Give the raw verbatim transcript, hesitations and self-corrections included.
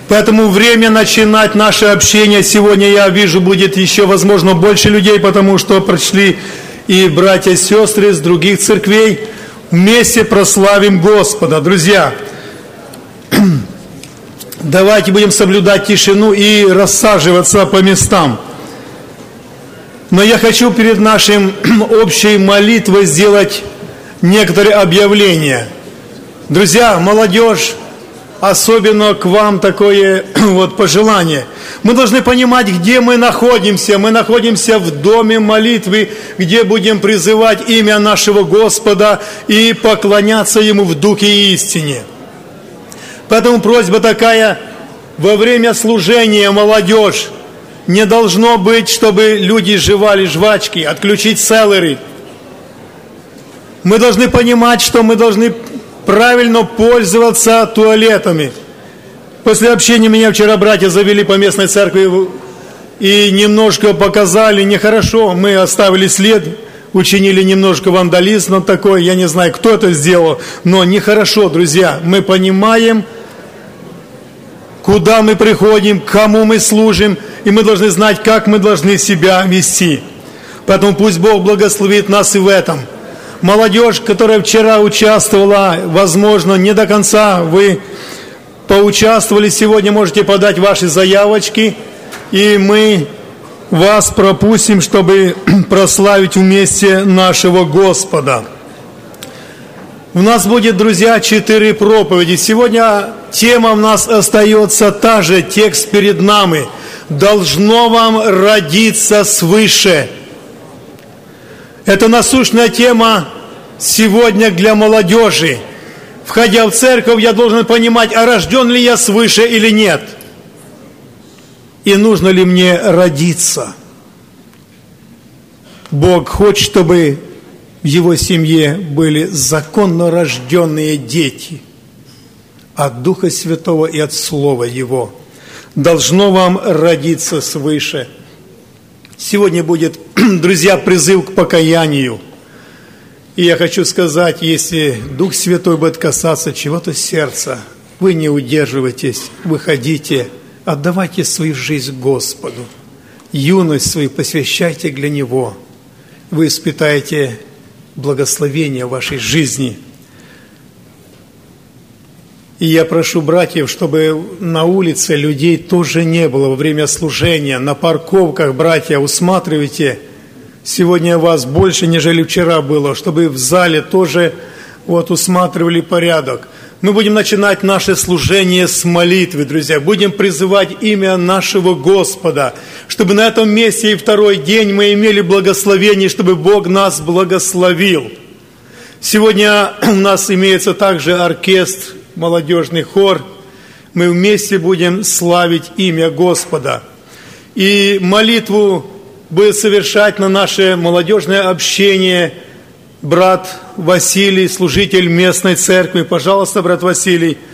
Поэтому время начинать наше общение. Сегодня, я вижу, будет еще, возможно, больше людей, потому что пришли и братья и сестры из других церквей. Вместе прославим Господа. Друзья, давайте будем соблюдать тишину и рассаживаться по местам. Но я хочу перед нашим общей молитвой сделать некоторые объявления. Друзья, молодежь, особенно к вам такое вот пожелание. Мы должны понимать, где мы находимся. Мы находимся в доме молитвы, где будем призывать имя нашего Господа и поклоняться Ему в духе и истине. Поэтому просьба такая: во время служения, молодежь, не должно быть, чтобы люди жевали жвачки, отключить селлери. Мы должны понимать, что мы должны правильно пользоваться туалетами. После общения меня вчера братья завели по местной церкви и немножко показали нехорошо. Мы оставили след, учинили немножко вандализм такой. Я не знаю, кто это сделал, но нехорошо, друзья. Мы понимаем, куда мы приходим, кому мы служим, и мы должны знать, как мы должны себя вести. Поэтому пусть Бог благословит нас и в этом. Молодежь, которая вчера участвовала, возможно, не до конца вы поучаствовали, сегодня можете подать ваши заявочки, и мы вас пропустим, чтобы прославить вместе нашего Господа. У нас будет, друзья, четыре проповеди. Сегодня тема у нас остается та же, текст перед нами. «Должно вам родиться свыше». Это насущная тема сегодня для молодежи. Входя в церковь, я должен понимать, а рожден ли я свыше или нет. И нужно ли мне родиться. Бог хочет, чтобы в Его семье были законно рожденные дети от Духа Святого и от Слова Его. Должно вам родиться свыше. Сегодня будет, друзья, призыв к покаянию. И я хочу сказать, если Дух Святой будет касаться чего-то сердца, вы не удерживайтесь, выходите, отдавайте свою жизнь Господу. Юность свою посвящайте для Него. Вы испытаете благословение в вашей жизни. И я прошу братьев, чтобы на улице людей тоже не было во время служения. На парковках, братья, усматривайте. Сегодня вас больше, нежели вчера было, чтобы в зале тоже вот усматривали порядок. Мы будем начинать наше служение с молитвы, друзья. Будем призывать имя нашего Господа, чтобы на этом месте и второй день мы имели благословение, чтобы Бог нас благословил. Сегодня у нас имеется также оркестр, молодежный хор. Мы вместе будем славить имя Господа. И молитву будет совершать на наше молодежное общение брат Василий, служитель местной церкви. Пожалуйста, брат Василий,